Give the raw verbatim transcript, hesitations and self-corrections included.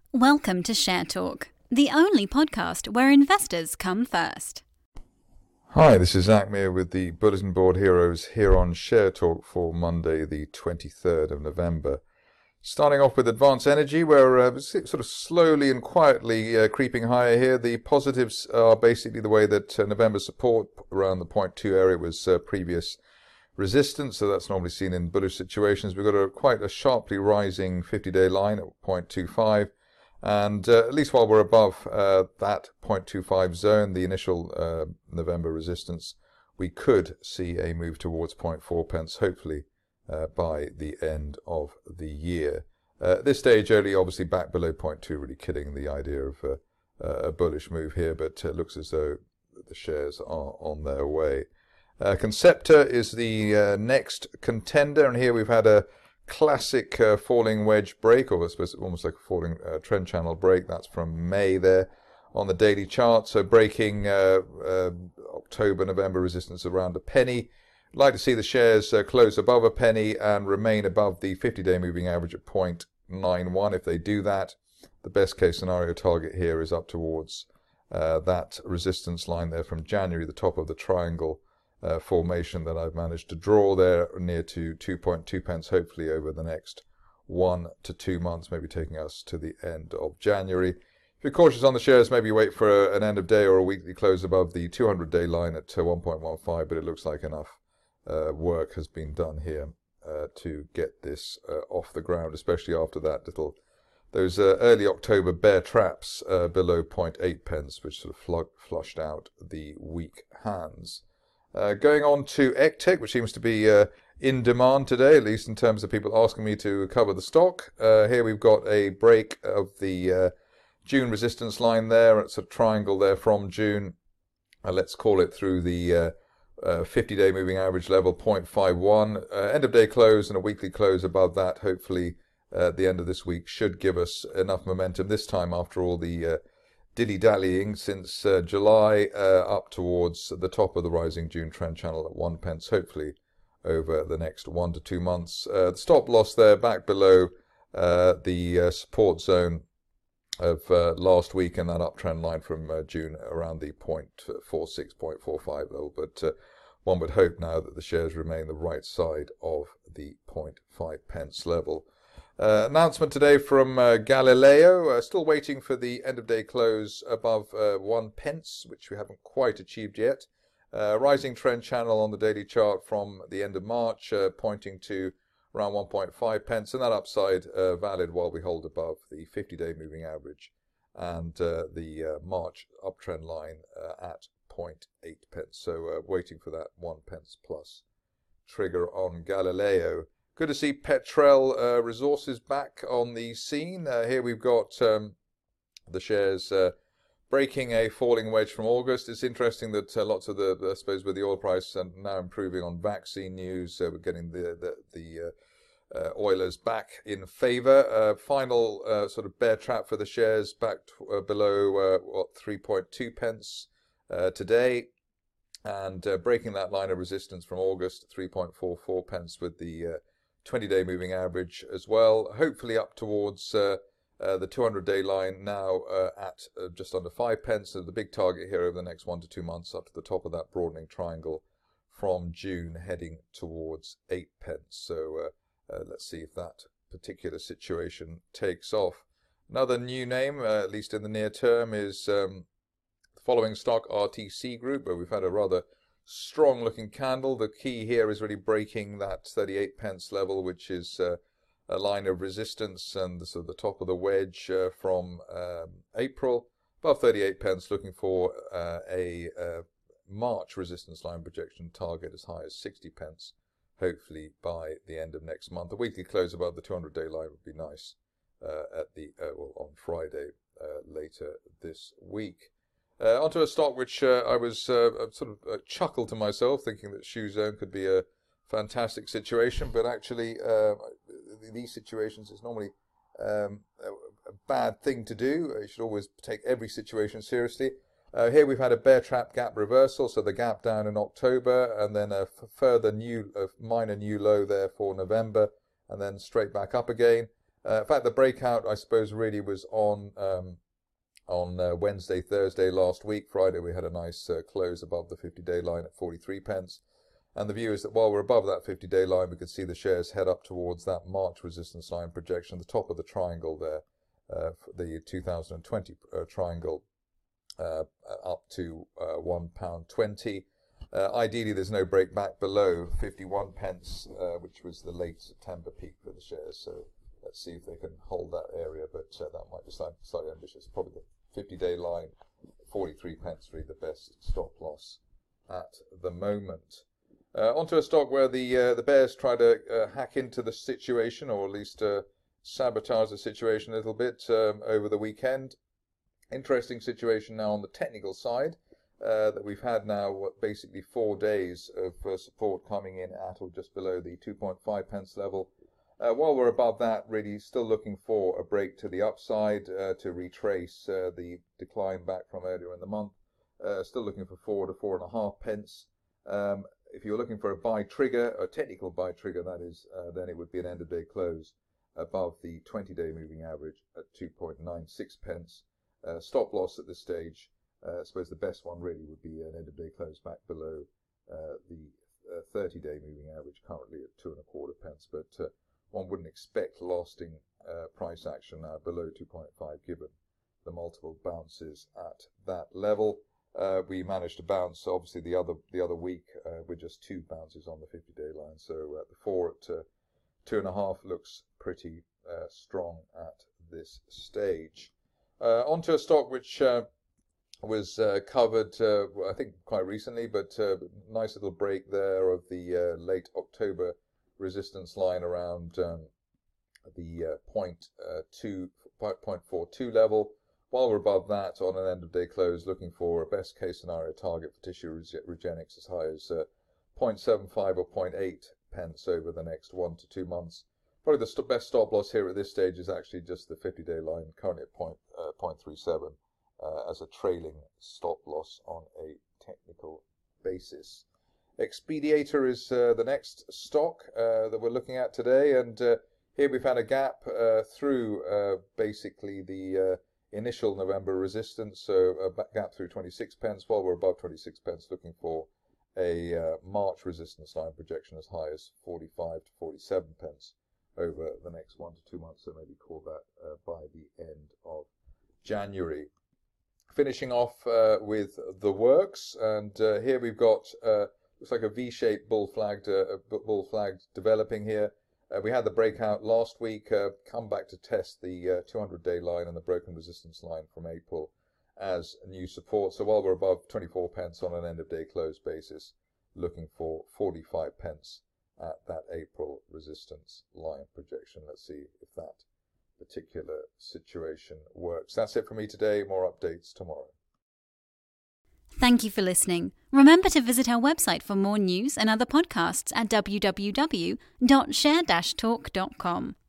Welcome to Share Talk, the only podcast where investors come first. Hi, this is Zach Meir with the Bulletin Board Heroes here on Share Talk for Monday, the twenty-third of November. Starting off with Advanced Energy, we're uh, sort of slowly and quietly uh, creeping higher here. The positives are basically the way that uh, November support around the point two area was uh, previous resistance, so that's normally seen in bullish situations. We've got a quite a sharply rising fifty-day line at point two five, and uh, at least while we're above uh, that point two five zone, the initial uh, November resistance, we could see a move towards point four pence, hopefully uh, by the end of the year. Uh, at this stage, early, obviously back below point two, really killing the idea of uh, a bullish move here, but it looks as though the shares are on their way. Uh, Concepta is the uh, next contender, and here we've had a classic uh, falling wedge break, or I suppose almost like a falling uh, trend channel break. That's from May there on the daily chart. So breaking uh, uh, October, November resistance around a penny. I'd like to see the shares uh, close above a penny and remain above the fifty-day moving average at point nine one. If they do that, the best case scenario target here is up towards uh, that resistance line there from January, the top of the triangle Uh, formation that I've managed to draw there near to two point two pence, hopefully over the next one to two months, maybe taking us to the end of January. If you're cautious on the shares, maybe wait for a, an end of day or a weekly close above the two hundred day line at uh, one point one five, but it looks like enough uh, work has been done here uh, to get this uh, off the ground, especially after that little those uh, early October bear traps uh, below point eight pence, which sort of fl- flushed out the weak hands. Uh, going on to Ectech, which seems to be uh, in demand today, at least in terms of people asking me to cover the stock. Uh, here we've got a break of the uh, June resistance line there. It's a triangle there from June. Uh, let's call it through the uh, uh, fifty-day moving average level, point five one. Uh, end of day close and a weekly close above that, hopefully uh, at the end of this week, should give us enough momentum this time after all the uh, dilly-dallying since uh, July uh, up towards the top of the rising June trend channel at one pence, hopefully over the next one to two months. Uh, the stop loss there back below uh, the uh, support zone of uh, last week and that uptrend line from uh, June around the point four six, point four five level. But uh, one would hope now that the shares remain the right side of the point five pence level. Uh, announcement today from uh, Galileo, uh, still waiting for the end of day close above uh, one pence, which we haven't quite achieved yet. Uh, rising trend channel on the daily chart from the end of March, uh, pointing to around one point five pence, and that upside uh, valid while we hold above the fifty-day moving average and uh, the uh, March uptrend line uh, at point eight pence. So uh, waiting for that one pence plus trigger on Galileo. Good to see Petrel uh, Resources back on the scene. Uh, here we've got um, the shares uh, breaking a falling wedge from August. It's interesting that uh, lots of the, I suppose, with the oil price and now improving on vaccine news, uh, we're getting the the, the uh, uh, oilers back in favour. Uh, final uh, sort of bear trap for the shares back t- uh, below uh, what three point two pence uh, today, and uh, breaking that line of resistance from August, three point four four pence with the uh, twenty-day moving average as well, hopefully up towards uh, uh, the two hundred day line now uh, at uh, just under five pence. So the big target here over the next one to two months up to the top of that broadening triangle from June, heading towards eight pence. So uh, uh, let's see if that particular situation takes off. Another new name, uh, at least in the near term, is um, the following stock, R T C Group, where we've had a rather strong looking candle. The key here is really breaking that thirty-eight pence level, which is uh, a line of resistance and so the top of the wedge uh, from um, April above thirty-eight pence, looking for uh, a uh, March resistance line projection target as high as sixty pence, hopefully by the end of next month. A weekly close above the two hundred day line would be nice uh, at the uh, well on Friday uh, later this week. Uh, onto a stock which uh, I was uh, sort of uh, chuckled to myself, thinking that Shoezone could be a fantastic situation, but actually uh, in these situations it's normally um, a, a bad thing to do. You should always take every situation seriously. Uh, here we've had a bear trap gap reversal, so the gap down in October, and then a f- further new, a minor new low there for November, and then straight back up again. Uh, in fact, the breakout, I suppose, really was on um, on uh, Wednesday, Thursday last week. Friday, we had a nice uh, close above the fifty-day line at forty-three pence. And the view is that while we're above that fifty-day line, we could see the shares head up towards that March resistance line projection, the top of the triangle there, uh, the two thousand twenty uh, triangle, uh, up to uh, one pound twenty. Uh, ideally, there's no break back below fifty-one pence, uh, which was the late September peak for the shares. So let's see if they can hold that area, but uh, that might be slightly, slightly ambitious. Probably the fifty-day line, forty-three pence, really the best stop loss at the moment. Uh, onto a stock where the uh, the bears try to uh, hack into the situation, or at least uh, sabotage the situation a little bit um, over the weekend. Interesting situation now on the technical side, uh, that we've had now what, basically four days of uh, support coming in at or just below the two point five pence level. Uh, while we're above that, really still looking for a break to the upside uh, to retrace uh, the decline back from earlier in the month. Uh, still looking for four to four and a half pence. Um, If you're looking for a buy trigger, a technical buy trigger that is, uh, then it would be an end of day close above the twenty-day moving average at two point nine six pence. Uh, stop loss at this stage, uh, I suppose the best one really would be an end of day close back below uh, the uh, thirty-day moving average, currently at two and a quarter pence. But uh, one wouldn't expect lasting uh, price action now below two point five, given the multiple bounces at that level. Uh, we managed to bounce, obviously, the other the other week uh, with just two bounces on the fifty-day line. So uh, the four at uh, two and a half looks pretty uh, strong at this stage. Uh, onto a stock which uh, was uh, covered, uh, I think, quite recently, but uh, nice little break there of the uh, late October resistance line around um, the uh, point, uh, two, point four two level. While we're above that on an end-of-day close, looking for a best-case scenario target for Tissue Regenix as high as uh, zero point seven five or zero point eight pence over the next one to two months. Probably the st best stop-loss here at this stage is actually just the fifty-day line, currently at point, uh, zero point three seven, uh, as a trailing stop-loss on a technical basis. Expediator is uh, the next stock uh, that we're looking at today, and uh, here we've had a gap uh, through uh, basically the... Uh, initial November resistance, so a gap through twenty-six pence, while we're above twenty-six pence, looking for a uh, March resistance line projection as high as forty-five to forty-seven pence over the next one to two months, so maybe call that uh, by the end of January. Finishing off uh, with the works, and uh, here we've got, uh, looks like a V-shaped bull flagged, uh, bull flagged developing here. Uh, we had the breakout last week, uh, come back to test the uh, two hundred day line and the broken resistance line from April as a new support. So while we're above twenty-four pence on an end of day close basis, looking for forty-five pence at that April resistance line projection. Let's see if that particular situation works. That's it for me today. More updates tomorrow. Thank you for listening. Remember to visit our website for more news and other podcasts at w w w dot share dash talk dot com.